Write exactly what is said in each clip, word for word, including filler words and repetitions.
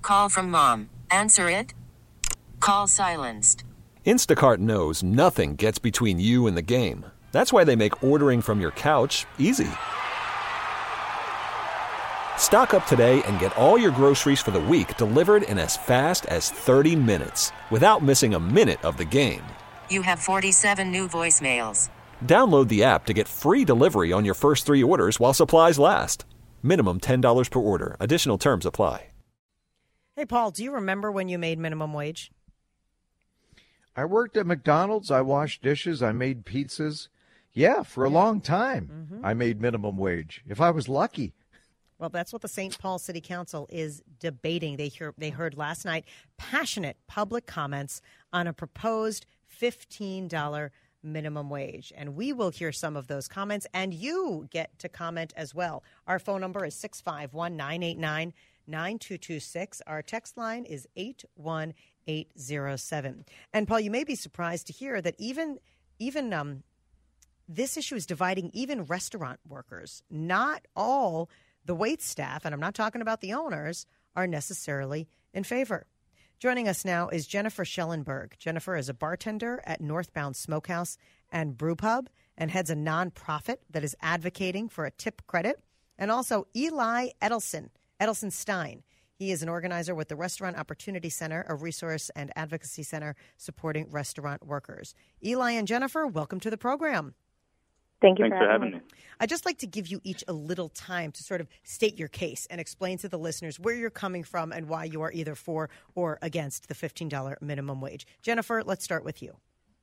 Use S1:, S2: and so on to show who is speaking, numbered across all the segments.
S1: Call from mom. Answer it. Call silenced.
S2: Instacart knows nothing gets between you and the game. That's why they make ordering from your couch easy. Stock up today and get all your groceries for the week delivered in as fast as thirty minutes without missing a minute of the game.
S1: You have forty-seven new voicemails.
S2: Download the app to get free delivery on your first three orders while supplies last. Minimum ten dollars per order. Additional terms apply.
S3: Hey, Paul, do you remember when you made minimum wage?
S4: I worked at McDonald's. I washed dishes. I made pizzas. Yeah, for a long time, mm-hmm. I made minimum wage, if I was lucky.
S3: Well, that's what the Saint Paul City Council is debating. They hear, they heard last night passionate public comments on a proposed fifteen dollars minimum wage. And we will hear some of those comments, and you get to comment as well. Our phone number is six five one, nine eight nine, nine two two six. Our text line is eight one eight zero seven. And, Paul, you may be surprised to hear that even even um, this issue is dividing even restaurant workers. Not all the wait staff, and I'm not talking about the owners, are necessarily in favor. Joining us now is Jennifer Schellenberg. Jennifer is a bartender at Northbound Smokehouse and Brew Pub and heads a nonprofit that is advocating for a tip credit. And also Eli Edelson, Edelson Stein. He is an organizer with the Restaurant Opportunity Center, a resource and advocacy center supporting restaurant workers. Eli and Jennifer, welcome to the program.
S5: Thank you
S6: Thanks
S5: for
S6: for
S5: having
S6: having
S5: me.
S6: me.
S3: I'd just like to give you each a little time to sort of state your case and explain to the listeners where you're coming from and why you are either for or against the fifteen dollars minimum wage. Jennifer, let's start with you.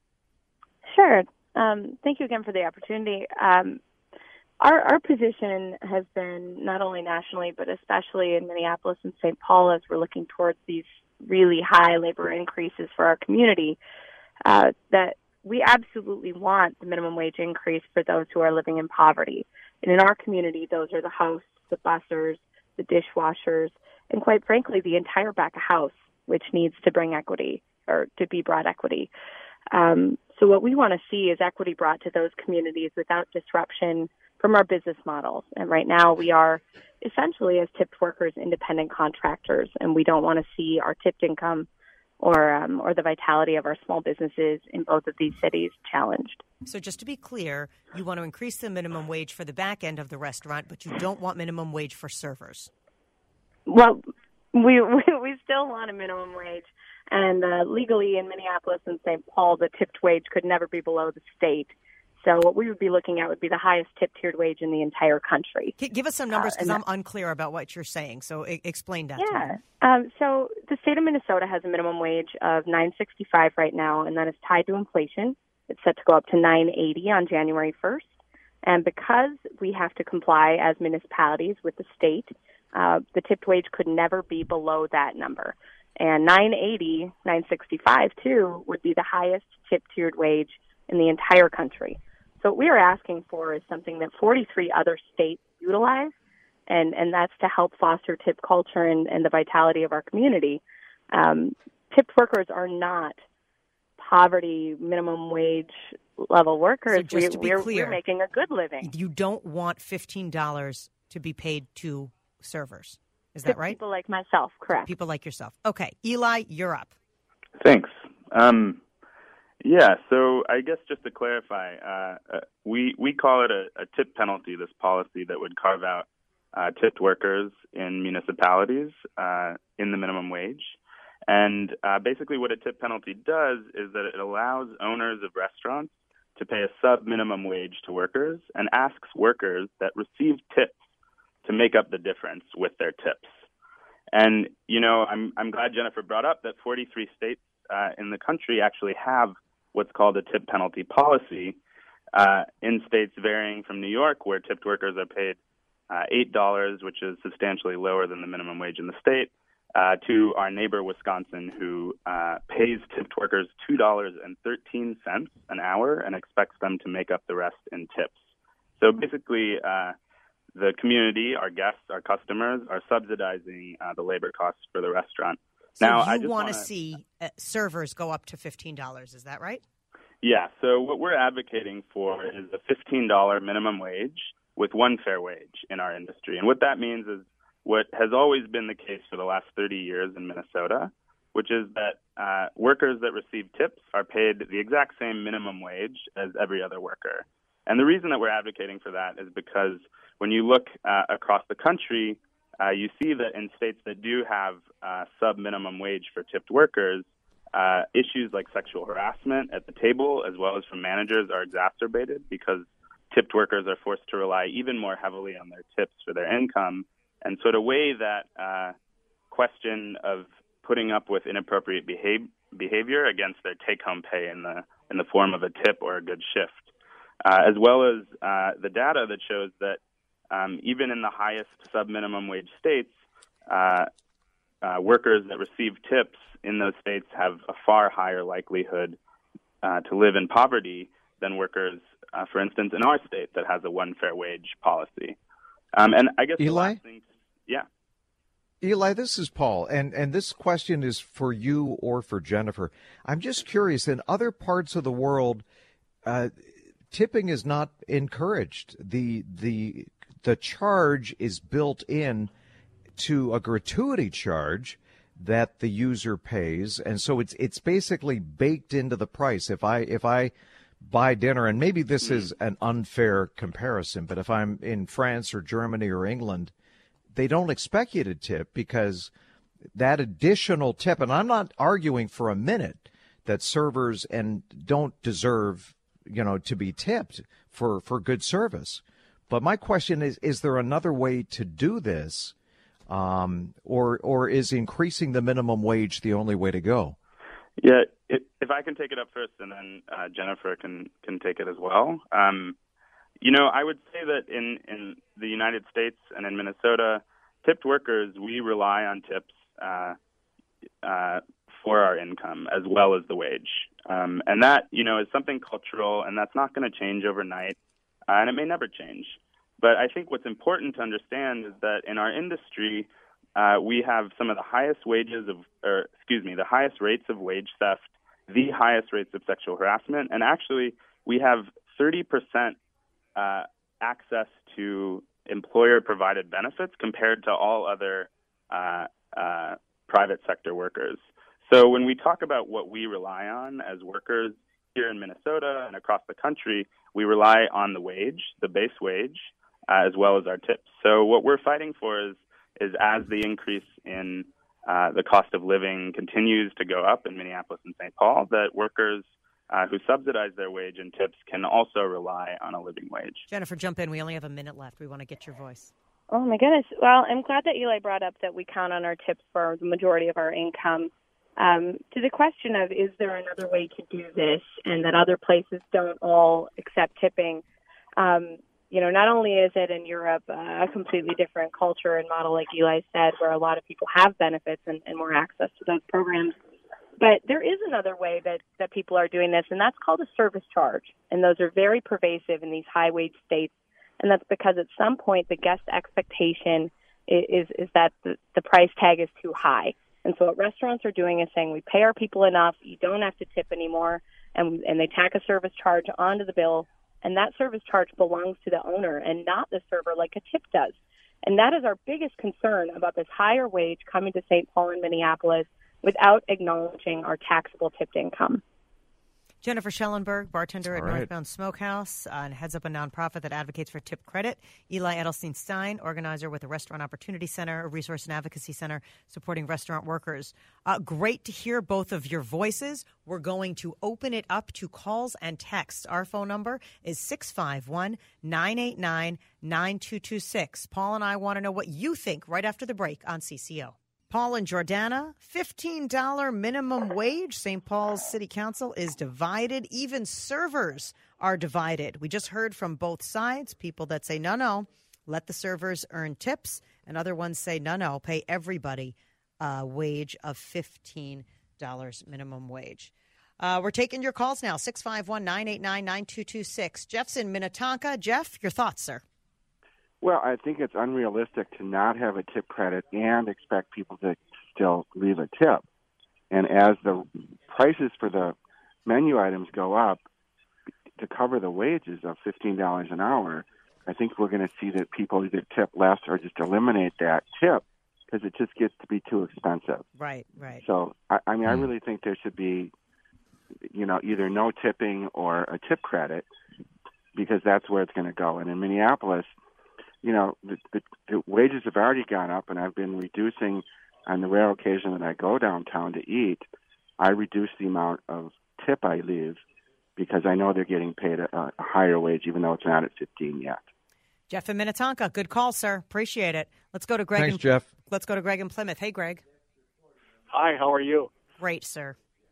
S5: Sure. Um, thank you again for the opportunity. Um, our, our position has been not only nationally, but especially in Minneapolis and Saint Paul as we're looking towards these really high labor increases for our community, uh, that we absolutely want the minimum wage increase for those who are living in poverty. And in our community, those are the hosts, the bussers, the dishwashers, and quite frankly, the entire back of house, which needs to bring equity or to be brought equity. Um, so what we want to see is equity brought to those communities without disruption from our business models. And right now we are essentially, as tipped workers, independent contractors, and we don't want to see our tipped income or um, or the vitality of our small businesses in both of these cities challenged.
S3: So just to be clear, you want to increase the minimum wage for the back end of the restaurant, but you don't want minimum wage for servers.
S5: Well, we we, we still want a minimum wage. And uh, legally in Minneapolis and Saint Paul, the tipped wage could never be below the state. So what we would be looking at would be the highest tipped-tiered wage in the entire country.
S3: Give us some numbers because
S5: uh,
S3: I'm unclear about what you're saying. So I- explain that
S5: yeah.
S3: to me.
S5: Um, so the state of Minnesota has a minimum wage of nine sixty-five right now, and that is tied to inflation. It's set to go up to nine eighty on January first. And because we have to comply as municipalities with the state, uh, the tipped wage could never be below that number. And nine eighty, nine sixty-five, too, would be the highest tipped-tiered wage in the entire country. So what we are asking for is something that forty-three other states utilize, and, and that's to help foster tip culture and, and the vitality of our community. Um, tipped workers are not poverty minimum wage level workers.
S3: So just
S5: we,
S3: to be
S5: we're,
S3: clear,
S5: we're making a good living.
S3: You don't want fifteen dollars to be paid to servers. Is that right?
S5: People like myself, correct.
S3: People like yourself. Okay. Eli, you're up.
S6: Thanks. Um, yeah, so I guess just to clarify, uh, uh, we, we call it a, a tip penalty, this policy that would carve out uh, tipped workers in municipalities uh, in the minimum wage. And uh, basically what a tip penalty does is that it allows owners of restaurants to pay a sub-minimum wage to workers and asks workers that receive tips to make up the difference with their tips. And, you know, I'm I'm glad Jennifer brought up that forty-three states uh, in the country actually have what's called a tip penalty policy, uh, in states varying from New York, where tipped workers are paid uh, eight dollars, which is substantially lower than the minimum wage in the state, uh, to our neighbor, Wisconsin, who uh, pays tipped workers two dollars and thirteen cents an hour and expects them to make up the rest in tips. So basically, uh, the community, our guests, our customers, are subsidizing uh, the labor costs for the restaurant.
S3: So
S6: now,
S3: you
S6: I just
S3: want
S6: wanna...
S3: to see uh, servers go up to fifteen dollars. Is that right?
S6: Yeah. So what we're advocating for is a fifteen dollars minimum wage with one fair wage in our industry. And what that means is what has always been the case for the last thirty years in Minnesota, which is that uh, workers that receive tips are paid the exact same minimum wage as every other worker. And the reason that we're advocating for that is because when you look uh, across the country, uh, you see that in states that do have uh, sub-minimum wage for tipped workers, uh, issues like sexual harassment at the table as well as from managers are exacerbated because tipped workers are forced to rely even more heavily on their tips for their income. And so to weigh that uh, question of putting up with inappropriate behave, behavior against their take-home pay in the in the form of a tip or a good shift, uh, as well as uh, the data that shows that um, even in the highest sub-minimum wage states, uh, uh, workers that receive tips in those states have a far higher likelihood uh, to live in poverty than workers, uh, for instance, in our state that has a one fair wage policy. Um, and I guess
S4: Eli?
S6: the last thing, yeah.
S4: Eli, this is Paul, and, and this question is for you or for Jennifer. I'm just curious, in other parts of the world, uh, tipping is not encouraged. The the the charge is built in to a gratuity charge that the user pays, and so it's it's basically baked into the price. If I if I buy dinner, and maybe this is an unfair comparison, but if I'm in France or Germany or England, they don't expect you to tip because that additional tip, and I'm not arguing for a minute that servers and don't deserve, you know, to be tipped for, for good service. But my question is, is there another way to do this, um, or or is increasing the minimum wage the only way to go?
S6: Yeah, if, if I can take it up first, and then uh, Jennifer can, can take it as well. Um, You know, I would say that in, in the United States and in Minnesota, tipped workers, we rely on tips uh, uh, for our income as well as the wage. Um, and that, you know, is something cultural, and that's not going to change overnight, uh, and it may never change. But I think what's important to understand is that in our industry, uh, we have some of the highest wages of, or excuse me, the highest rates of wage theft, the highest rates of sexual harassment, and actually we have thirty percent Uh, access to employer-provided benefits compared to all other uh, uh, private sector workers. So when we talk about what we rely on as workers here in Minnesota and across the country, we rely on the wage, the base wage, uh, as well as our tips. So what we're fighting for is, is as the increase in uh, the cost of living continues to go up in Minneapolis and Saint Paul, that workers Uh, who subsidize their wage and tips can also rely on a living wage.
S3: Jennifer, jump in. We only have a minute left. We want to get your voice.
S5: Oh, my goodness. Well, I'm glad that Eli brought up that we count on our tips for the majority of our income. Um, to the question of is there another way to do this and that other places don't all accept tipping, um, you know, not only is it in Europe uh, a completely different culture and model, like Eli said, where a lot of people have benefits and, and more access to those programs, but there is another way that, that people are doing this, and that's called a service charge. And those are very pervasive in these high-wage states. And that's because at some point the guest expectation is, is that the, the price tag is too high. And so what restaurants are doing is saying, we pay our people enough, you don't have to tip anymore, and, and they tack a service charge onto the bill, and that service charge belongs to the owner and not the server like a tip does. And that is our biggest concern about this higher wage coming to Saint Paul and Minneapolis without acknowledging our taxable tipped income.
S3: Jennifer Schellenberg, bartender
S4: All
S3: at
S4: right.
S3: Northbound Smokehouse, uh, and heads up a nonprofit that advocates for tip credit. Eli Edelstein-Stein, organizer with the Restaurant Opportunity Center, a resource and advocacy center supporting restaurant workers. Uh, great to hear both of your voices. We're going to open it up to calls and texts. Our phone number is six five one, nine eight nine, nine two two six. Paul and I want to know what you think right after the break on C C O. Paul and Jordana, fifteen dollars minimum wage. Saint Paul's City Council is divided. Even servers are divided. We just heard from both sides, people that say, no, no, let the servers earn tips, and other ones say, no, no, pay everybody a wage of fifteen dollars minimum wage. Uh, we're taking your calls now, six five one, nine eight nine, nine two two six. Jeff's in Minnetonka. Jeff, your thoughts, sir?
S7: Well, I think it's unrealistic to not have a tip credit and expect people to still leave a tip. And as the prices for the menu items go up to cover the wages of fifteen dollars an hour, I think we're going to see that people either tip less or just eliminate that tip because it just gets to be too expensive.
S3: Right, right.
S7: So, I, I mean,
S4: Mm.
S7: I really think there should be, you know, either no tipping or a tip credit because that's where it's going to go. And in Minneapolis, you know, the, the, the wages have already gone up, and I've been reducing on the rare occasion that I go downtown to eat, I reduce the amount of tip I leave because I know they're getting paid a, a higher wage, even though it's not at fifteen yet.
S3: Jeff in Minnetonka, good call, sir. Appreciate it. Let's go to Greg.
S4: Thanks,
S3: in,
S4: Jeff.
S3: Let's go to Greg in Plymouth. Hey, Greg.
S8: Hi, how are you?
S3: Great, sir.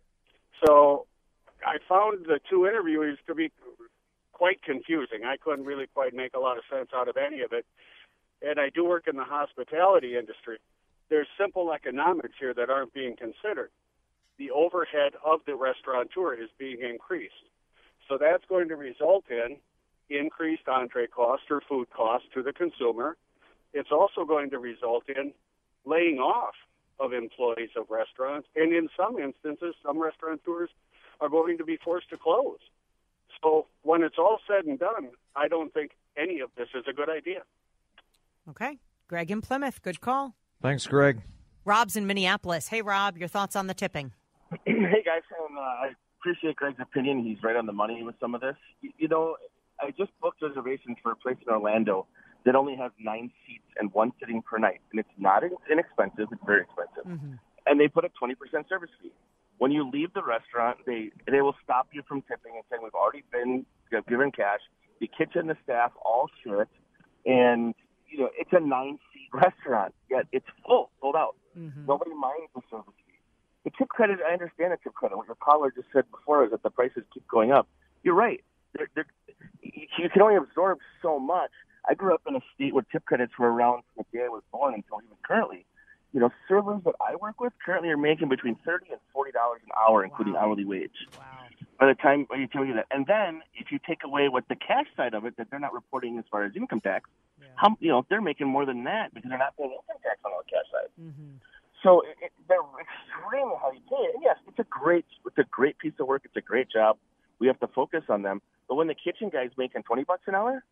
S8: So I found the two interviewees to be quite confusing. I couldn't really quite make a lot of sense out of any of it. And I do work in the hospitality industry. There's simple economics here that aren't being considered. The overhead of the restaurateur is being increased. So that's going to result in increased entree cost or food cost to the consumer. It's also going to result in laying off of employees of restaurants. And in some instances, some restaurateurs are going to be forced to close. So when it's all said and done, I don't think any of this is a good idea.
S3: Okay. Greg in Plymouth, good call.
S4: Thanks, Greg.
S3: Rob's in Minneapolis. Hey, Rob, your thoughts on the tipping?
S9: Hey, guys. Um, uh, I appreciate Greg's opinion. He's right on the money with some of this. You, you know, I just booked reservations for a place in Orlando that only has nine seats and one sitting per night. And it's not inexpensive. It's very expensive.
S3: Mm-hmm.
S9: And they put a twenty percent service fee. When you leave the restaurant, they they will stop you from tipping and saying, we've already been given cash. The kitchen, the staff, all shit. And, you know, it's a nine-seat restaurant, yet it's full, sold out.
S3: Mm-hmm.
S9: Nobody minds the service fee. The tip credit, I understand the tip credit. What your caller just said before is that the prices keep going up. You're right. They're, they're, you can only absorb so much. I grew up in a state where tip credits were around from the day I was born until even currently. You know, servers that I work with currently are making between thirty and forty dollars an hour, including
S3: Wow.
S9: hourly wage.
S3: Wow.
S9: By the time you tell you that, and then if you take away what the cash side of it that they're not reporting as far as income tax,
S3: Yeah.
S9: how you know they're making more than that because they're not paying income tax on the cash side.
S3: Mm-hmm.
S9: So it, it, they're extremely how you pay it. And yes, it's a great, it's a great piece of work. It's a great job. We have to focus on them. But when the kitchen guy's making twenty bucks an hour,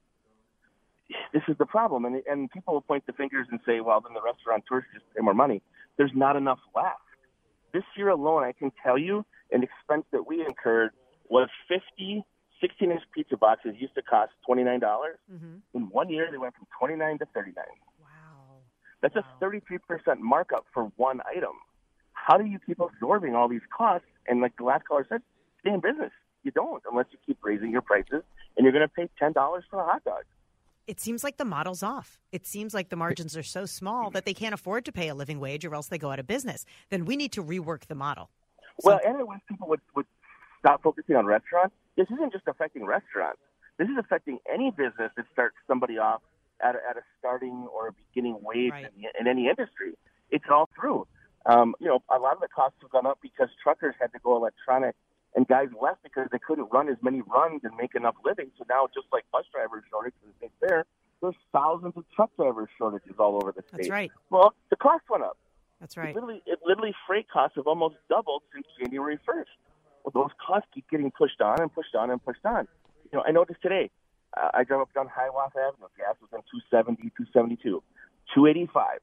S9: this is the problem. And and people will point the fingers and say, well, then the restaurateurs just pay more money. There's not enough left. This year alone, I can tell you, an expense that we incurred was fifty sixteen-inch pizza boxes used to cost twenty-nine dollars.
S3: Mm-hmm.
S9: In one year, they went from twenty-nine to thirty-nine.
S3: Wow.
S9: That's
S3: Wow.
S9: a thirty-three percent markup for one item. How do you keep absorbing all these costs? And like the last caller said, stay in business. You don't unless you keep raising your prices, and you're going to pay ten dollars for a hot dog.
S3: It seems like the model's off. It seems like the margins are so small that they can't afford to pay a living wage or else they go out of business. Then we need to rework the model.
S9: Well, and I wish people would, would stop focusing on restaurants. This isn't just affecting restaurants. This is affecting any business that starts somebody off at a, at a starting or a beginning wage
S3: Right.
S9: in, in any industry. It's all through. Um, you know, a lot of the costs have gone up because truckers had to go electronic, and guys left because they couldn't run as many runs and make enough living. So now, just like bus driver shortage is a big there, there's thousands of truck driver shortages all over the state.
S3: That's right.
S9: Well, the cost went up.
S3: That's right.
S9: It literally, it literally freight costs have almost doubled since January first. Well, those costs keep getting pushed on and pushed on and pushed on. You know, I noticed today, uh, I drove up down Hiawatha Avenue. Gas was in two seventy, two seventy-two, two eighty-five.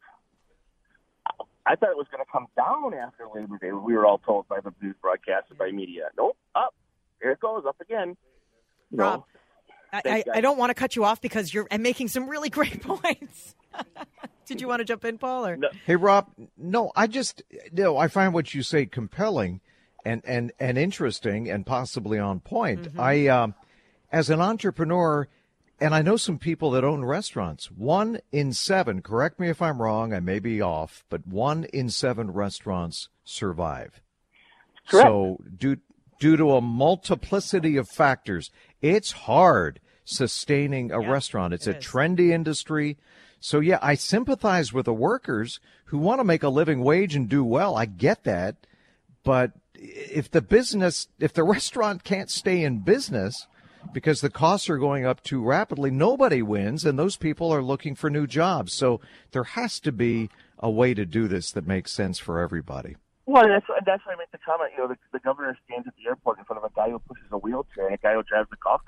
S9: I thought it was going to come down after Labor Day. We were all told by the news broadcast and by media. Nope, up. Here it goes, up again. You know,
S3: Rob, I, I, I don't want to cut you off because you're making some really great points. Did you want to jump in, Paul? Or?
S9: No.
S4: Hey, Rob, no, I just, no, I find what you say compelling and, and, and interesting and possibly on point.
S3: Mm-hmm.
S4: I, um, as an entrepreneur, and I know some people that own restaurants, one in seven, correct me if I'm wrong, I may be off, but one in seven restaurants survive.
S9: Correct.
S4: So due, due to a multiplicity of factors, it's hard sustaining a
S3: Yeah,
S4: restaurant. It's
S3: it
S4: a
S3: is.
S4: trendy industry. So, yeah, I sympathize with the workers who want to make a living wage and do well. I get that. But if the business, if the restaurant can't stay in business because the costs are going up too rapidly, nobody wins, and those people are looking for new jobs. So there has to be a way to do this that makes sense for everybody.
S9: Well, that's that's why I make the comment. You know, the, the governor stands at the airport in front of a guy who pushes a wheelchair and a guy who drives the golf cart,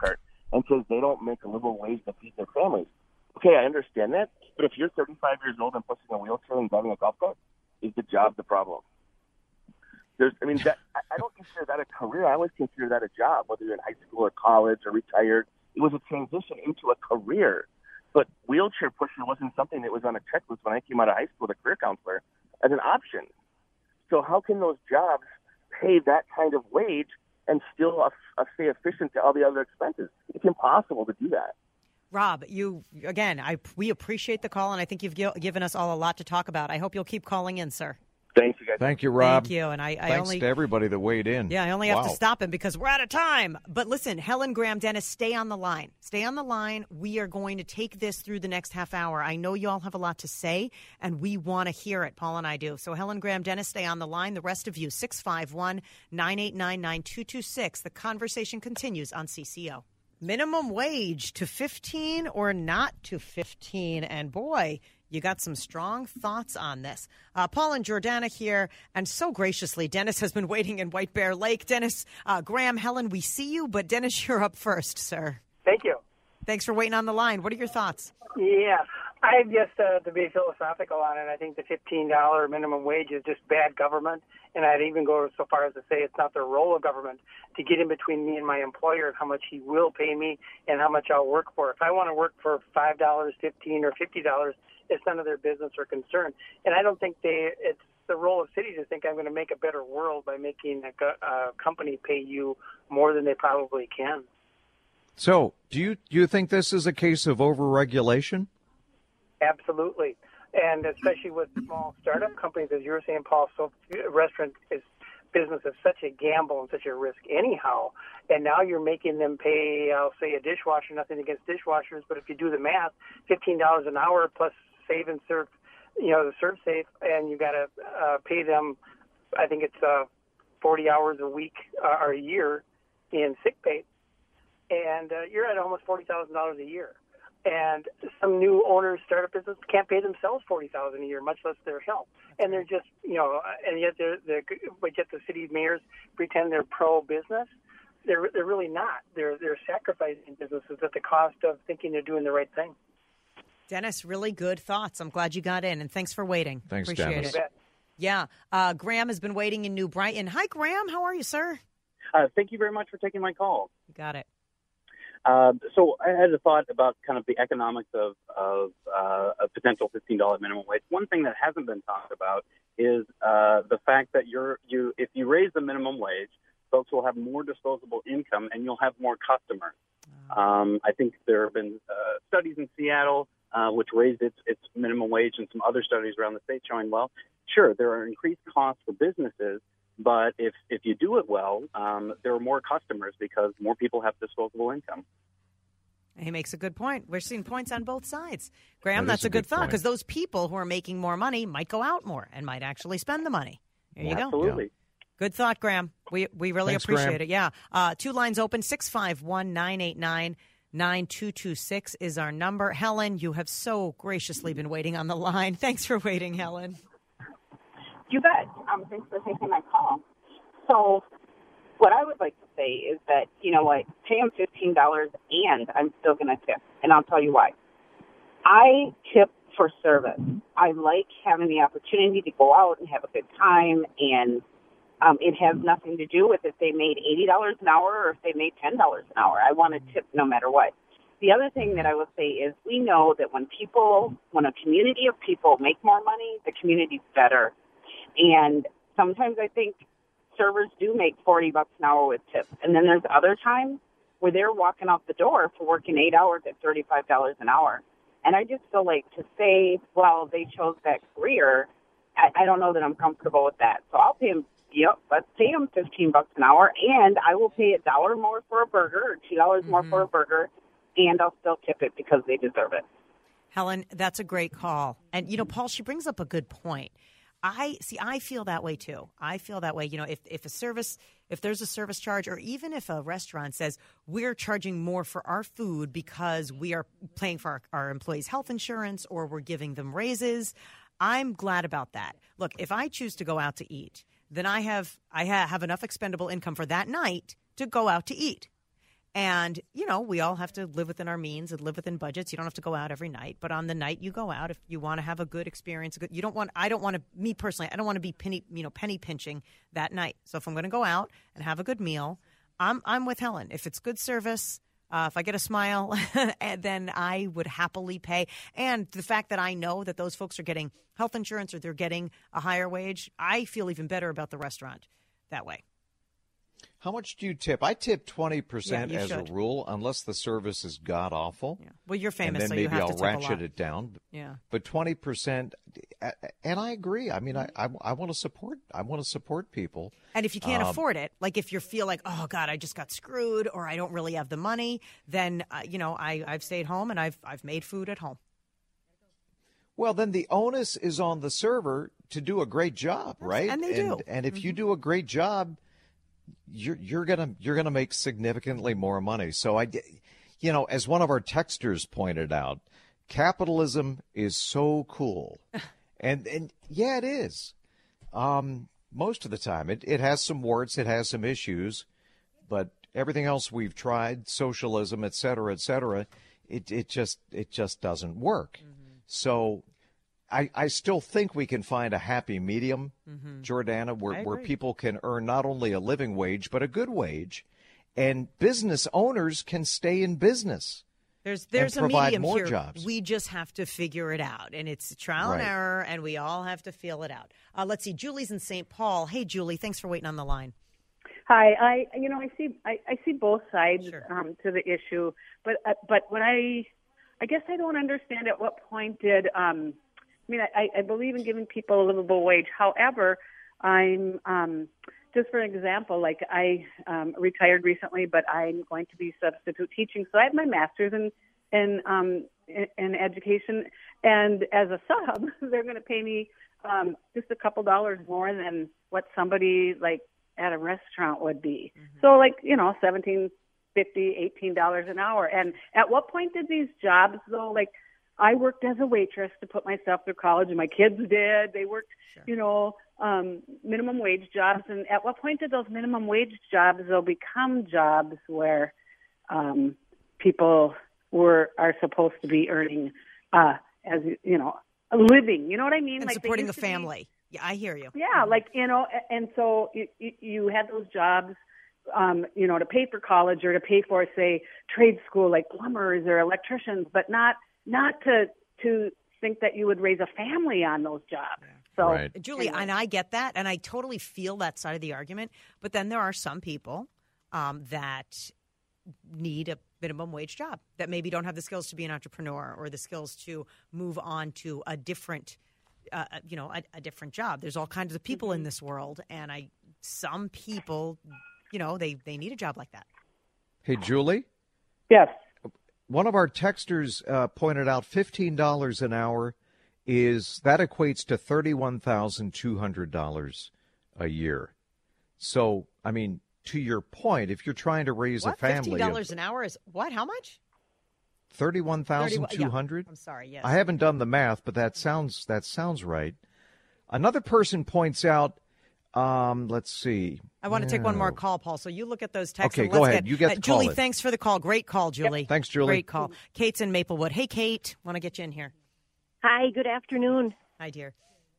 S9: and says they don't make a livable wage to feed their families. Okay, I understand that, but if you're thirty-five years old and pushing a wheelchair and driving a golf cart, is the job the problem? There's, I mean, that, I don't consider that a career. I always consider that a job, whether you're in high school or college or retired. It was a transition into a career. But wheelchair pusher wasn't something that was on a checklist when I came out of high school as a career counselor as an option. So how can those jobs pay that kind of wage and still uh, uh, stay efficient to all the other expenses? It's impossible to do that.
S3: Rob, you, again, I we appreciate the call, and I think you've gi- given us all a lot to talk about. I hope you'll keep calling in, sir.
S9: Thanks, you guys.
S4: Thank you, Rob.
S3: Thank you. And I, I
S4: Thanks
S3: only,
S4: to everybody that weighed in.
S3: Yeah, I only have
S4: wow.
S3: to stop him because we're out of time. But listen, Helen, Graham, Dennis, stay on the line. Stay on the line. We are going to take this through the next half hour. I know you all have a lot to say, and we want to hear it. Paul and I do. So Helen, Graham, Dennis, stay on the line. The rest of you, six five one, nine eight nine, nine two two six. The conversation continues on C C O. Minimum wage to fifteen or not to fifteen? And boy, you got some strong thoughts on this. Uh, Paul and Jordana here, and so graciously, Dennis has been waiting in White Bear Lake. Dennis, uh, Graham, Helen, we see you, but Dennis, you're up first, sir.
S10: Thank you.
S3: Thanks for waiting on the line. What are your thoughts?
S10: Yeah, I just, uh, to be philosophical on it, I think the fifteen dollars minimum wage is just bad government, and I'd even go so far as to say it's not the role of government to get in between me and my employer and how much he will pay me and how much I'll work for. If I want to work for five dollars, fifteen dollars, or fifty dollars, it's none of their business or concern. And I don't think they it's the role of cities to think I'm going to make a better world by making a, a company pay you more than they probably can.
S4: So, do you do you think this is a case of overregulation?
S10: Absolutely. And especially with small startup companies, as you were saying, Paul, so restaurant is business is such a gamble and such a risk anyhow. And now you're making them pay, I'll say, a dishwasher, nothing against dishwashers, but if you do the math, fifteen dollars an hour plus save and serve, you know, the serve safe, and you got to uh, pay them, I think it's uh, forty hours a week uh, or a year in sick pay. And uh, you're at almost forty thousand dollars a year. And some new owners, startup business, can't pay themselves forty thousand dollars a year, much less their help. And they're just, you know, and yet they're, they're but yet the city mayors pretend they're pro-business. They're they're really not. They're they're sacrificing businesses at the cost of thinking they're doing the right thing.
S3: Dennis, really good thoughts. I'm glad you got in, and thanks for waiting.
S4: Thanks,
S3: Appreciate
S4: Dennis.
S3: it. Yeah. Uh, Graham has been waiting in New Brighton. Hi, Graham. How are you, sir?
S11: Uh, thank you very much for taking my call.
S3: You got it.
S11: Uh, so I had a thought about kind of the economics of, of uh, a potential fifteen dollars minimum wage. One thing that hasn't been talked about is uh, the fact that you're, you, if you raise the minimum wage, folks will have more disposable income and you'll have more customers. Um, I think there have been uh, studies in Seattle uh, which raised its, its minimum wage, and some other studies around the state showing, well, sure, there are increased costs for businesses, but if, if you do it well, um, there are more customers because more people have disposable income.
S3: He makes a good point. We're seeing points on both sides. Graham,
S4: That
S3: that's
S4: is
S3: a
S4: a
S3: good,
S4: good
S3: thought
S4: point.
S3: because those people who are making more money might go out more and might actually spend the money. There you
S11: Absolutely.
S3: go. Good thought, Graham. We we really
S4: Thanks,
S3: appreciate
S4: Graham.
S3: it. Yeah. Uh, two lines open, six five one, nine eight nine, nine two two six is our number. Helen, you have so graciously been waiting on the line. Thanks for waiting, Helen.
S12: You bet. Um, thanks for taking my call. So what I would like to say is that, you know what, pay them fifteen dollars and I'm still going to tip. And I'll tell you why. I tip for service. I like having the opportunity to go out and have a good time, and um, it has nothing to do with if they made eighty dollars an hour or if they made ten dollars an hour. I want to tip no matter what. The other thing that I will say is we know that when people, when a community of people make more money, the community's better. And sometimes I think servers do make forty bucks an hour with tips. And then there's other times where they're walking out the door for working eight hours at thirty-five dollars an hour. And I just feel like to say, well, they chose that career, I, I don't know that I'm comfortable with that. So I'll pay them, yep, let's pay them fifteen bucks an hour, and I will pay a dollar more for a burger or two dollars mm-hmm. more for a burger, and I'll still tip it because they deserve it.
S3: Helen, that's a great call. And, you know, Paul, she brings up a good point. I see. I feel that way too. I feel that way. You know, if if a service, if there's a service charge, or even if a restaurant says we're charging more for our food because we are paying for our, our employees' health insurance or we're giving them raises, I'm glad about that. Look, if I choose to go out to eat, then I have I ha- have enough expendable income for that night to go out to eat. And, you know, we all have to live within our means and live within budgets. You don't have to go out every night. But on the night you go out, if you want to have a good experience, a good, you don't want, I don't want to, me personally, I don't want to be penny, you know, penny pinching that night. So if I'm going to go out and have a good meal, I'm, I'm with Helen. If it's good service, uh, if I get a smile, then I would happily pay. And the fact that I know that those folks are getting health insurance or they're getting a higher wage, I feel even better about the restaurant that way.
S4: How much do you tip? I tip twenty percent
S3: Yeah, you
S4: as
S3: should.
S4: a rule, unless the service is god awful.
S3: Yeah. Well, you're famous,
S4: and then
S3: so
S4: maybe
S3: you have
S4: I'll
S3: to tip a
S4: ratchet
S3: lot.
S4: it down.
S3: Yeah.
S4: But twenty percent, and I agree. I mean, I I, I want to support. I want to support people.
S3: And if you can't
S4: Um,
S3: afford it, like if you feel like, oh God, I just got screwed, or I don't really have the money, then uh, you know, I I've stayed home and I've I've made food at home.
S4: Well, then the onus is on the server to do a great job, right?
S3: and they do.
S4: And, and if
S3: Mm-hmm.
S4: you do a great job, you're you're gonna you're gonna make significantly more money. So I, you know, as one of our texters pointed out, capitalism is so cool, and and yeah, it is. Um, most of the time, it it has some warts, it has some issues, but everything else we've tried, socialism, et cetera, et cetera, it it just it just doesn't work. So I, I still think we can find a happy medium,
S3: Mhm.
S4: Jordana, where,
S3: I
S4: where
S3: agree.
S4: people can earn not only a living wage, but a good wage. And business owners can stay in business.
S3: There's there's
S4: and
S3: a
S4: provide
S3: medium
S4: more
S3: here.
S4: jobs.
S3: We just have to figure it out, and it's trial and
S4: Right.
S3: error, and we all have to feel it out. Uh, let's see, Julie's in Saint Paul. Hey, Julie, thanks for waiting on the line.
S13: Hi, I you know I see I, I see both sides um, to the issue, but uh, but when I I guess I don't understand at what point did um, I mean I, I believe in giving people a livable wage. However, I'm um, just for example, like I um, retired recently, but I'm going to be substitute teaching, so I have my master's in in um, in, in education, and as a sub, they're going to pay me um, just a couple dollars more than what somebody like at a restaurant would be.
S3: Mm-hmm.
S13: So like, you know, seventeen fifty, eighteen dollars an hour. And at what point did these jobs though, like I worked as a waitress to put myself through college and my kids did. They worked, sure. you know, um, minimum wage jobs. And at what point did those minimum wage jobs though become jobs where um, people were are supposed to be earning uh, as you know, a living, you know what I mean?
S3: And
S13: like they
S3: supporting a
S13: used to be-
S3: family. Yeah, I hear you.
S13: Yeah, like, you know, and so you, you had those jobs, um, you know, to pay for college or to pay for, say, trade school like plumbers or electricians, but not not to to think that you would raise a family on those jobs. So,
S3: Julie,
S13: anyway.
S3: and I get that, and I totally feel that side of the argument. But then there are some people um, that need a minimum wage job that maybe don't have the skills to be an entrepreneur or the skills to move on to a different Uh, you know, a, a different job. There's all kinds of people in this world, and I, some people, you know, they, they need a job like that.
S4: Hey, Julie?
S13: Yes.
S4: One of our texters uh, pointed out fifteen dollars an hour is, that equates to thirty-one thousand two hundred dollars a year. So, I mean, to your point, if you're trying to raise
S3: What?
S4: a family
S3: fifteen dollars
S4: of
S3: an hour is what? How much?
S4: thirty-one thousand two hundred
S3: Yeah,
S4: dollars?
S3: I'm sorry, yes.
S4: I haven't done the math, but that sounds that sounds right. Another person points out, um, let's see.
S3: I want to take one more
S4: No.
S3: call, Paul. So you look at those texts.
S4: Okay,
S3: and
S4: go
S3: let's
S4: ahead.
S3: Get,
S4: You get
S3: uh,
S4: the call
S3: Julie,
S4: in.
S3: thanks for the call. Great call, Julie.
S4: Thanks, Julie.
S3: Great call. Kate's in Maplewood. Hey, Kate. Want to get you in here.
S14: Hi, good afternoon.
S3: Hi, dear.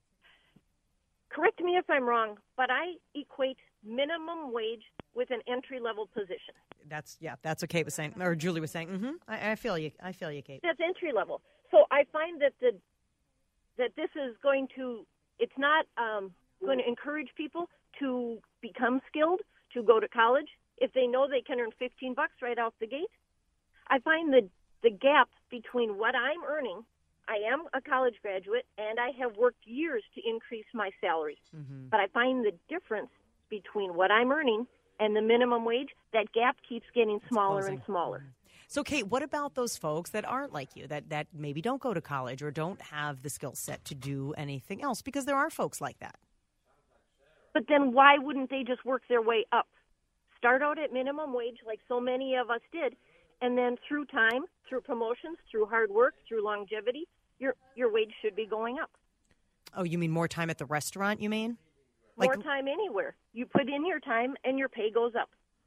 S14: Correct me if I'm wrong, but I equate minimum wage with an entry-level position.
S3: That's yeah. That's what Kate was saying, or Julie was saying. Mm-hmm. I, I feel you. I feel you, Kate.
S14: That's entry-level. So I find that the that this is going to it's not um, going to encourage people to become skilled, to go to college if they know they can earn fifteen bucks right out the gate. I find the the gap between what I'm earning. I am a college graduate, and I have worked years to increase my salary.
S3: Mm-hmm.
S14: But I find the difference between what I'm earning and the minimum wage, that gap keeps getting smaller
S3: closing.
S14: and smaller.
S3: So, Kate, what about those folks that aren't like you, that, that maybe don't go to college or don't have the skill set to do anything else? Because there are folks like that.
S14: But then why wouldn't they just work their way up? Start out at minimum wage like so many of us did, and then through time, through promotions, through hard work, through longevity, your your wage should be going up.
S3: Oh, you mean more time at the restaurant, you mean?
S14: More
S3: Like,
S14: time anywhere. You put in your time and your pay goes up.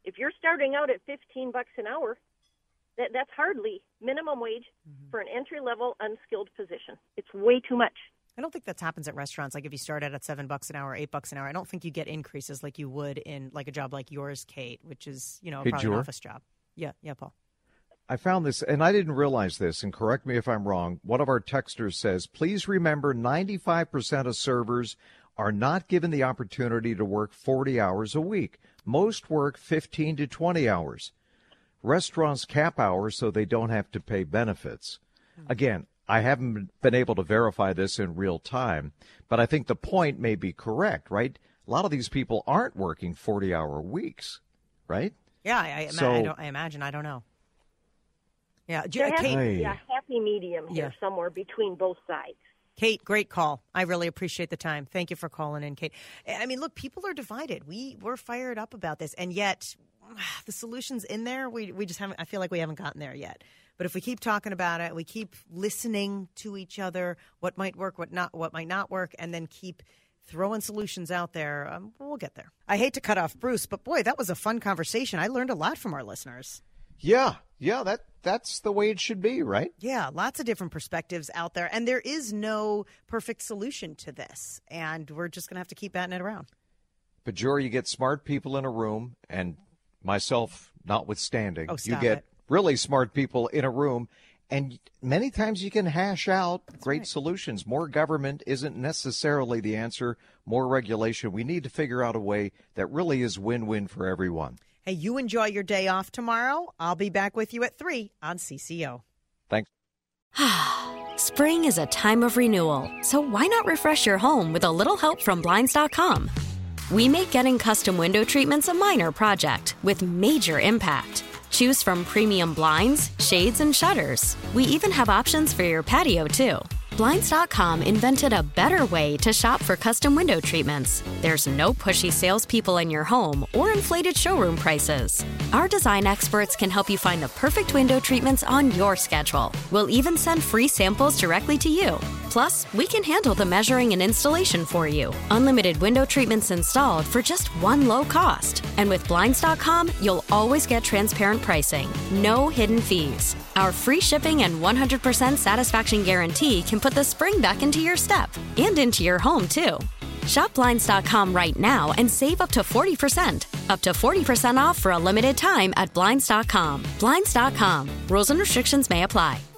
S14: If you're starting out at fifteen bucks an hour, that that's hardly minimum wage mm-hmm. for an entry-level unskilled position. It's way too much.
S3: I don't think that happens at restaurants. Like if you start out at seven bucks an hour, eight bucks an hour, I don't think you get increases like you would in like a job like yours, Kate, which is, you know,
S4: hey,
S3: probably
S4: Jor?
S3: an office job. Yeah, yeah, Paul.
S4: I found this, and I didn't realize this, and correct me if I'm wrong. One of our texters says, please remember ninety-five percent of servers are not given the opportunity to work forty hours a week. Most work fifteen to twenty hours. Restaurants cap hours so they don't have to pay benefits. Again, I haven't been able to verify this in real time, but I think the point may be correct, right? A lot of these people aren't working forty-hour weeks, right?
S3: Yeah, I, I,
S4: so,
S3: I, don't, I imagine. I don't know. Yeah,
S14: there has
S3: Kate,
S14: to be a happy medium here
S3: yeah.
S14: somewhere between both sides.
S3: Kate, great call. I really appreciate the time. Thank you for calling in, Kate. I mean, look, people are divided. We we're fired up about this, and yet the solution's in there. We we just haven't. I feel like we haven't gotten there yet. But if we keep talking about it, we keep listening to each other, what might work, what not, what might not work, and then keep throwing solutions out there, um, we'll get there. I hate to cut off Bruce, but boy, that was a fun conversation. I learned a lot from our listeners.
S4: Yeah, yeah, that that's the way it should be, right?
S3: Yeah, lots of different perspectives out there, and there is no perfect solution to this, and we're just going to have to keep batting it around.
S4: But, Jory, you get smart people in a room, and myself notwithstanding,
S3: oh,
S4: you get
S3: it.
S4: really smart people in a room, and many times you can hash out
S3: That's
S4: great
S3: right.
S4: solutions. More government isn't necessarily the answer, more regulation. We need to figure out a way that really is win-win for everyone.
S3: Hey, you enjoy your day off tomorrow. I'll be back with you at three on C C O.
S4: Thanks.
S15: Spring is a time of renewal, so why not refresh your home with a little help from Blinds dot com? We make getting custom window treatments a minor project with major impact. Choose from premium blinds, shades, and shutters. We even have options for your patio, too. Blinds dot com invented a better way to shop for custom window treatments. There's no pushy salespeople in your home or inflated showroom prices. Our design experts can help you find the perfect window treatments on your schedule. We'll even send free samples directly to you. Plus, we can handle the measuring and installation for you. Unlimited window treatments installed for just one low cost. And with Blinds dot com, you'll always get transparent pricing. No hidden fees. Our free shipping and one hundred percent satisfaction guarantee can put the spring back into your step and into your home, too. Shop Blinds dot com right now and save up to forty percent. Up to forty percent off for a limited time at Blinds dot com. Blinds dot com. Rules and restrictions may apply.